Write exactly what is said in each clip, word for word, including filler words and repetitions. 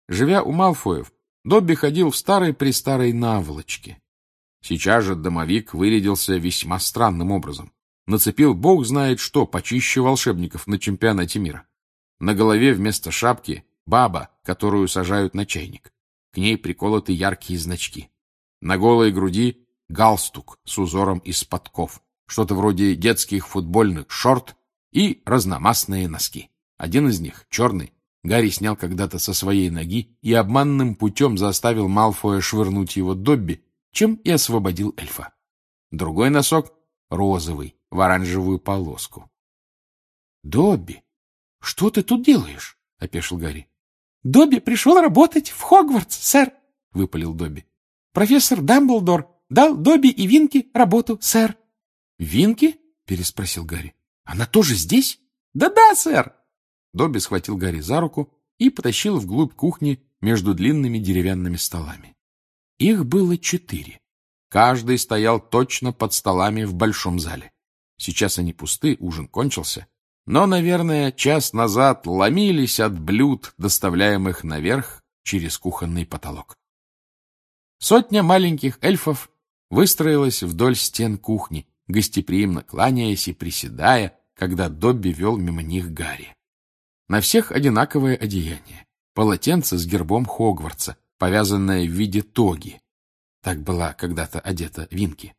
Живя у Малфоев, Добби ходил в старой-престарой наволочке. Сейчас же домовик вырядился весьма странным образом. Нацепил бог знает что, почище волшебников на чемпионате мира. На голове вместо шапки баба, которую сажают на чайник. К ней приколоты яркие значки. На голой груди галстук с узором из подков, что-то вроде детских футбольных шорт и разномастные носки. Один из них, черный, Гарри снял когда-то со своей ноги и обманным путем заставил Малфоя швырнуть его Добби, чем и освободил эльфа. Другой носок — розовый, в оранжевую полоску. — Добби, что ты тут делаешь? — опешил Гарри. — Добби пришел работать в Хогвартс, сэр, — выпалил Добби. — Профессор Дамблдор дал Добби и Винки работу, сэр. — Винки? — переспросил Гарри. — Она тоже здесь? Да — Да-да, сэр. Добби схватил Гарри за руку и потащил вглубь кухни между длинными деревянными столами. Их было четыре. Каждый стоял точно под столами в большом зале. Сейчас они пусты, ужин кончился. Но, наверное, час назад ломились от блюд, доставляемых наверх через кухонный потолок. Сотня маленьких эльфов выстроилась вдоль стен кухни, гостеприимно кланяясь и приседая, когда Добби вел мимо них Гарри. На всех одинаковое одеяние. Полотенце с гербом Хогвартса, повязанное в виде тоги. Так была когда-то одета Винки.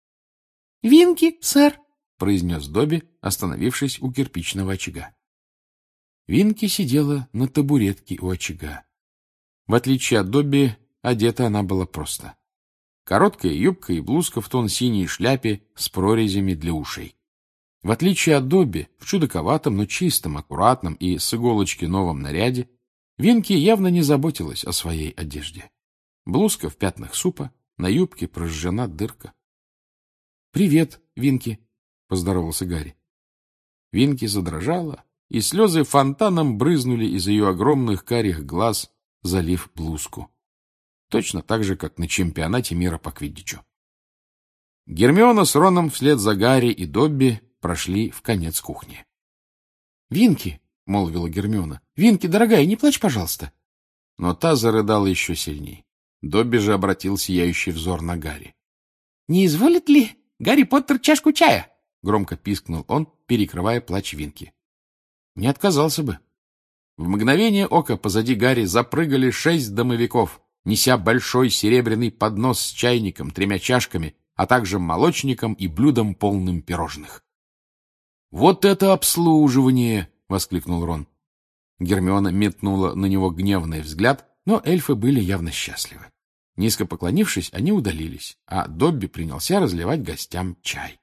— Винки, сэр, — произнес Добби, остановившись у кирпичного очага. Винки сидела на табуретке у очага. В отличие от Добби, одета она была просто. Короткая юбка и блузка в тон синей шляпе с прорезями для ушей. В отличие от Добби, в чудаковатом, но чистом, аккуратном и с иголочки новом наряде, Винки явно не заботилась о своей одежде. Блузка в пятнах супа, на юбке прожжена дырка. — Привет, Винки, — поздоровался Гарри. Винки задрожала, и слезы фонтаном брызнули из ее огромных карих глаз, залив блузку. Точно так же, как на чемпионате мира по квиддичу. Гермиона с Роном вслед за Гарри и Добби прошли в конец кухни. — Винки, — молвила Гермиона, — Винки, дорогая, не плачь, пожалуйста. Но та зарыдала еще сильней. Добби же обратил сияющий взор на Гарри. — Не изволит ли Гарри Поттер чашку чая? — громко пискнул он, перекрывая плач Винки. — Не отказался бы. В мгновение ока позади Гарри запрыгали шесть домовиков, неся большой серебряный поднос с чайником, тремя чашками, а также молочником и блюдом, полным пирожных. — Вот это обслуживание! — воскликнул Рон. Гермиона метнула на него гневный взгляд, но эльфы были явно счастливы. Низко поклонившись, они удалились, а Добби принялся разливать гостям чай.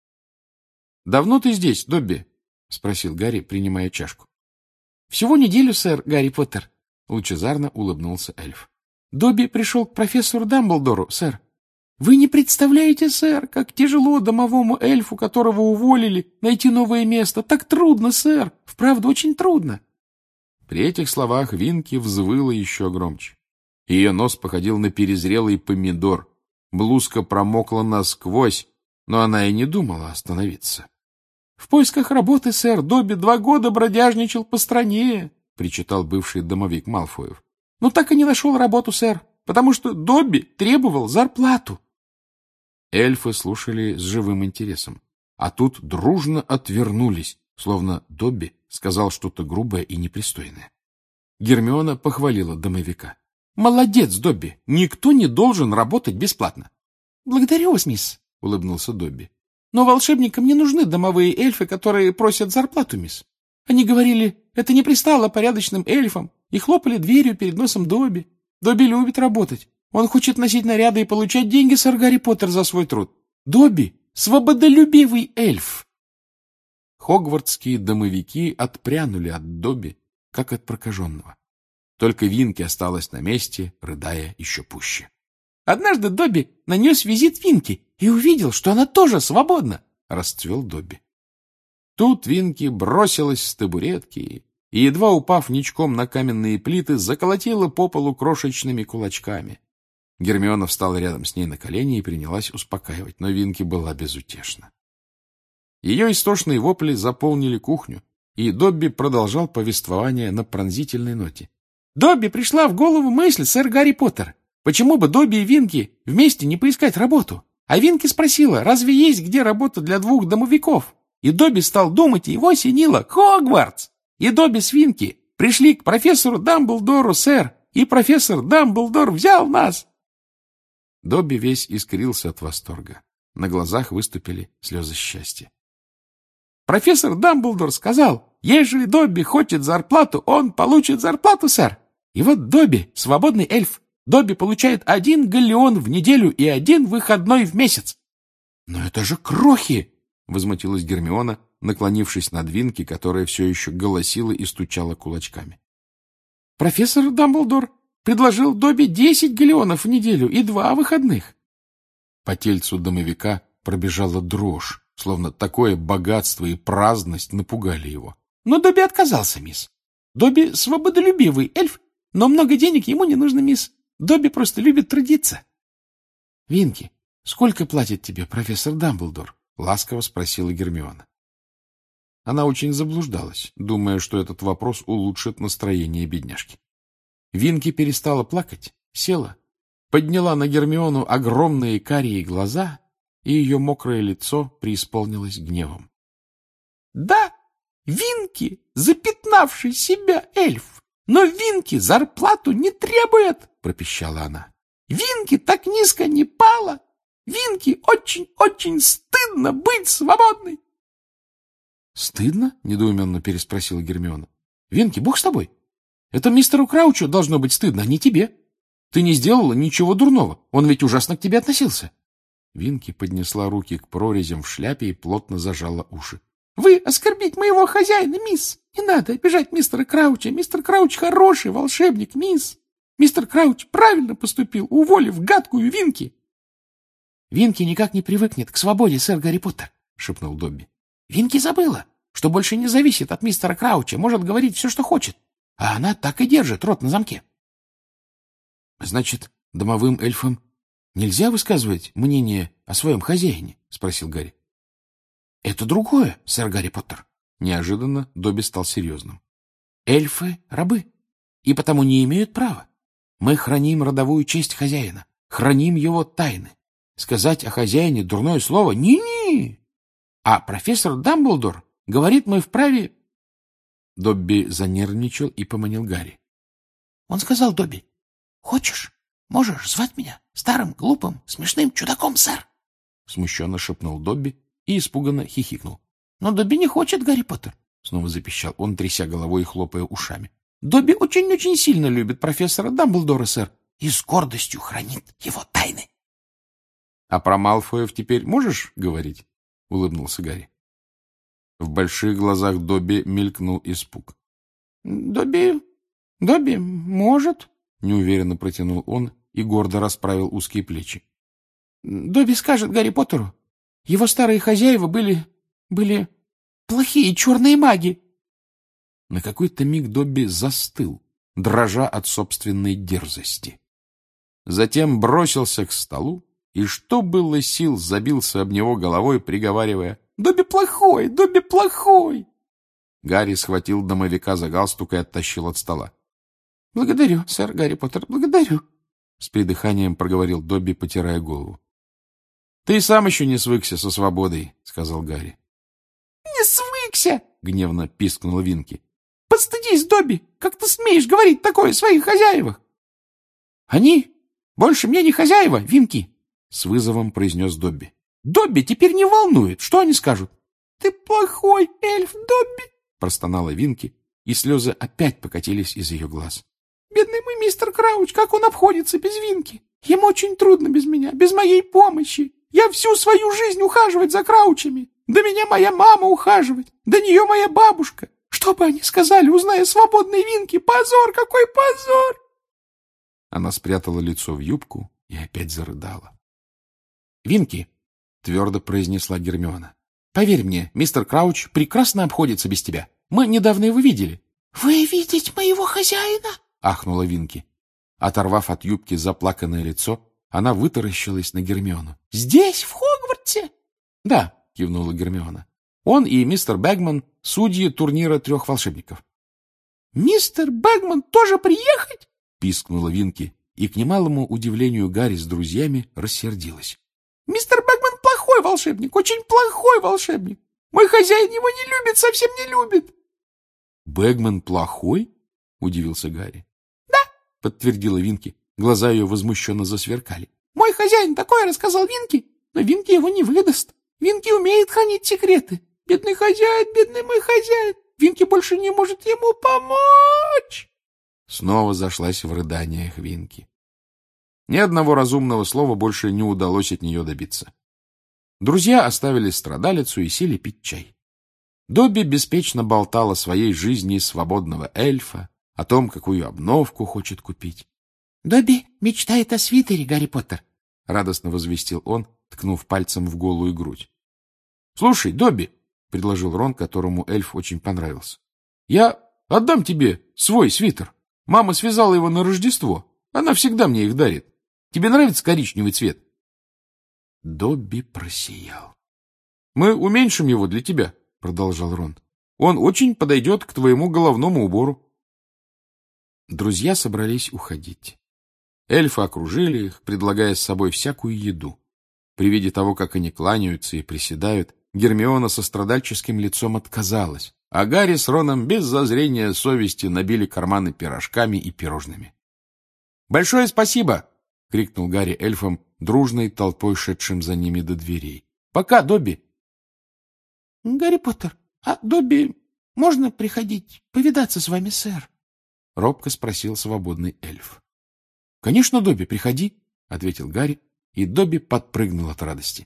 — Давно ты здесь, Добби? — спросил Гарри, принимая чашку. — Всего неделю, сэр, Гарри Поттер, — лучезарно улыбнулся эльф. — Добби пришел к профессору Дамблдору, сэр. Вы не представляете, сэр, как тяжело домовому эльфу, которого уволили, найти новое место. Так трудно, сэр, вправду очень трудно. При этих словах Винки взвыла еще громче. Ее нос походил на перезрелый помидор. Блузка промокла насквозь, но она и не думала остановиться. — В поисках работы, сэр, Добби два года бродяжничал по стране, — причитал бывший домовик Малфоев. — Но так и не нашел работу, сэр, потому что Добби требовал зарплату. Эльфы слушали с живым интересом, а тут дружно отвернулись, словно Добби сказал что-то грубое и непристойное. Гермиона похвалила домовика. — Молодец, Добби! Никто не должен работать бесплатно. — Благодарю вас, мисс, — улыбнулся Добби. — Но волшебникам не нужны домовые эльфы, которые просят зарплату, мисс. Они говорили, это не пристало порядочным эльфам, и хлопали дверью перед носом Добби. Добби любит работать. Он хочет носить наряды и получать деньги, сэр Гарри Поттер, за свой труд. Добби — свободолюбивый эльф. Хогвартские домовики отпрянули от Добби, как от прокаженного. Только Винки осталась на месте, рыдая еще пуще. Однажды Добби нанес визит Винки и увидел, что она тоже свободна, — расцвел Добби. Тут Винки бросилась с табуретки и, едва упав ничком на каменные плиты, заколотила по полу крошечными кулачками. Гермиона встала рядом с ней на колени и принялась успокаивать, но Винки была безутешна. Ее истошные вопли заполнили кухню, и Добби продолжал повествование на пронзительной ноте. Добби пришла в голову мысль, сэр Гарри Поттер. Почему бы Добби и Винки вместе не поискать работу? А Винки спросила, разве есть где работа для двух домовиков? И Добби стал думать, и его осенило Хогвартс. И Добби с Винки пришли к профессору Дамблдору, сэр, и профессор Дамблдор взял нас. Добби весь искрился от восторга. На глазах выступили слезы счастья. Профессор Дамблдор сказал, ежели Добби хочет зарплату, он получит зарплату, сэр. И вот Добби, свободный эльф, Добби получает один галлеон в неделю и один выходной в месяц. — Но это же крохи! — возмутилась Гермиона, наклонившись над Винки, которая все еще голосила и стучала кулачками. — Профессор Дамблдор предложил Добби десять галлеонов в неделю и два выходных. По тельцу домовика пробежала дрожь, словно такое богатство и праздность напугали его. — Но Добби отказался, мисс. Добби свободолюбивый эльф, но много денег ему не нужно, мисс. Добби просто любит трудиться. — Винки, сколько платит тебе профессор Дамблдор? — ласково спросила Гермиона. Она очень заблуждалась, думая, что этот вопрос улучшит настроение бедняжки. Винки перестала плакать, села, подняла на Гермиону огромные карие глаза, и ее мокрое лицо преисполнилось гневом. — Да, Винки, запятнавший себя эльф, но Винки зарплату не требует, — пропищала она. — Винки так низко не пала. Винки очень-очень стыдно быть свободной. — Стыдно? — недоуменно переспросила Гермиона. — Винки, бог с тобой. Это мистеру Краучу должно быть стыдно, а не тебе. Ты не сделала ничего дурного. Он ведь ужасно к тебе относился. Винки поднесла руки к прорезям в шляпе и плотно зажала уши. — Вы оскорбить моего хозяина, мисс. Не надо обижать мистера Крауча. Мистер Крауч хороший волшебник, мисс. Мистер Крауч правильно поступил, уволив гадкую Винки. — Винки никак не привыкнет к свободе, сэр Гарри Поттер, — шепнул Добби. — Винки забыла, что больше не зависит от мистера Крауча, может говорить все, что хочет. А она так и держит рот на замке. — Значит, домовым эльфам нельзя высказывать мнение о своем хозяине? — спросил Гарри. — Это другое, сэр Гарри Поттер. Неожиданно Добби стал серьезным. — Эльфы — рабы, и потому не имеют права. Мы храним родовую честь хозяина, храним его тайны. Сказать о хозяине дурное слово — ни-ни. А профессор Дамблдор говорит, мы вправе... Добби занервничал и поманил Гарри. — Он сказал Добби, хочешь, можешь звать меня старым, глупым, смешным чудаком, сэр? Смущенно шепнул Добби и испуганно хихикнул. — Но Добби не хочет, Гарри Поттер, — снова запищал он, тряся головой и хлопая ушами. — Добби очень-очень сильно любит профессора Дамблдора, сэр, и с гордостью хранит его тайны. — А про Малфоев теперь можешь говорить? — улыбнулся Гарри. В больших глазах Добби мелькнул испуг. — Добби... Добби может, — неуверенно протянул он и гордо расправил узкие плечи. — Добби скажет Гарри Поттеру, его старые хозяева были... были плохие черные маги. На какой-то миг Добби застыл, дрожа от собственной дерзости. Затем бросился к столу и, что было сил, забился об него головой, приговаривая: «Добби плохой! Добби плохой!» Гарри схватил домовика за галстук и оттащил от стола. — Благодарю, сэр Гарри Поттер, благодарю, — с придыханием проговорил Добби, потирая голову. — Ты сам еще не свыкся со свободой, — сказал Гарри. — Не свыкся! — гневно пискнула Винки. — Подстыдись, Добби! Как ты смеешь говорить такое о своих хозяевах? — Они больше мне не хозяева, Винки! — с вызовом произнес Добби. — Добби теперь не волнует, что они скажут. — Ты плохой эльф, Добби! — простонала Винки, и слезы опять покатились из ее глаз. — Бедный мой мистер Крауч, как он обходится без Винки! Ему очень трудно без меня, без моей помощи. Я всю свою жизнь ухаживать за Краучами. До меня моя мама ухаживать, до нее моя бабушка. Что бы они сказали, узная свободной Винки? Позор, какой позор! Она спрятала лицо в юбку и опять зарыдала. — Винки, — твердо произнесла Гермиона, — поверь мне, мистер Крауч прекрасно обходится без тебя. Мы недавно его видели. — Вы видеть моего хозяина? — ахнула Винки. Оторвав от юбки заплаканное лицо, она вытаращилась на Гермиону. — Здесь, в Хогвартсе? — Да, — кивнула Гермиона. — Он и мистер Бэгман — судьи турнира трех волшебников. Мистер Бэгман тоже приехать? — пискнула Винки, и, к немалому удивлению Гарри с друзьями, рассердилась. — Мистер Бэгман плохой волшебник, очень плохой волшебник. Мой хозяин его не любит, совсем не любит. — Бэгман плохой? — удивился Гарри. — Да, — подтвердила Винки. Глаза ее возмущенно засверкали. — Мой хозяин такое рассказал Винки, но Винки его не выдаст. Винки умеет хранить секреты. Бедный хозяин, бедный мой хозяин. Винки больше не может ему помочь. Снова зашлась в рыданиях Винки. Ни одного разумного слова больше не удалось от нее добиться. Друзья оставили страдалицу и сели пить чай. Добби беспечно болтала о своей жизни свободного эльфа, о том, какую обновку хочет купить. — Добби мечтает о свитере, Гарри Поттер, — радостно возвестил он, ткнув пальцем в голую грудь. — Слушай, Добби, — предложил Рон, которому эльф очень понравился, — я отдам тебе свой свитер. Мама связала его на Рождество. Она всегда мне их дарит. Тебе нравится коричневый цвет? Добби просиял. — Мы уменьшим его для тебя, — продолжал Рон. — Он очень подойдет к твоему головному убору. Друзья собрались уходить. Эльфы окружили их, предлагая с собой всякую еду. При виде того, как они кланяются и приседают, Гермиона со страдальческим лицом отказалась, а Гарри с Роном без зазрения совести набили карманы пирожками и пирожными. — Большое спасибо! — крикнул Гарри эльфам, дружной толпой шедшим за ними до дверей. — Пока, Добби! — Гарри Поттер, а Добби можно приходить повидаться с вами, сэр? — робко спросил свободный эльф. — Конечно, Добби, приходи, — ответил Гарри, и Добби подпрыгнул от радости.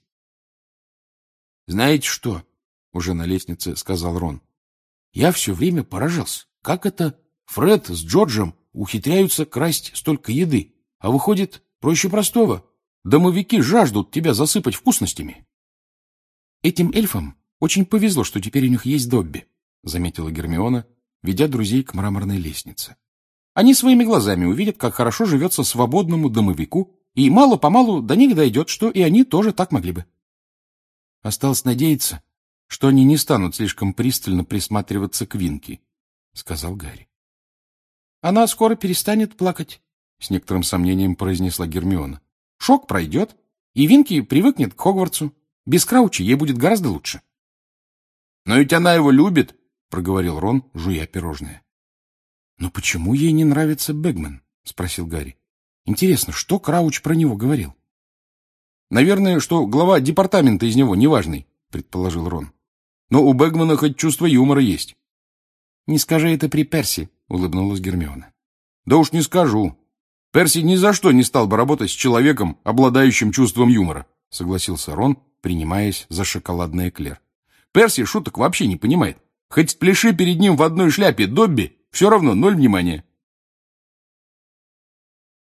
— Знаете что? — уже на лестнице сказал Рон. — Я все время поражался. Как это Фред с Джорджем ухитряются красть столько еды, а выходит проще простого. Домовики жаждут тебя засыпать вкусностями. — Этим эльфам очень повезло, что теперь у них есть Добби, — заметила Гермиона, ведя друзей к мраморной лестнице. Они своими глазами увидят, как хорошо живется свободному домовику, и мало-помалу до них дойдет, что и они тоже так могли бы. Осталось надеяться, что они не станут слишком пристально присматриваться к Винки, — сказал Гарри. — Она скоро перестанет плакать, — с некоторым сомнением произнесла Гермиона. — Шок пройдет, и Винки привыкнет к Хогвартсу. Без Краучи ей будет гораздо лучше. — Но ведь она его любит, — проговорил Рон, жуя пирожное. — Но почему ей не нравится Бэгман? — спросил Гарри. — Интересно, что Крауч про него говорил? — Наверное, что глава департамента из него неважный, — предположил Рон. — Но у Бэгмана хоть чувство юмора есть. — Не скажи это при Перси, — улыбнулась Гермиона. — Да уж не скажу. Перси ни за что не стал бы работать с человеком, обладающим чувством юмора, — согласился Рон, принимаясь за шоколадный эклер. Перси шуток вообще не понимает. Хоть спляши перед ним в одной шляпе Добби, все равно ноль внимания.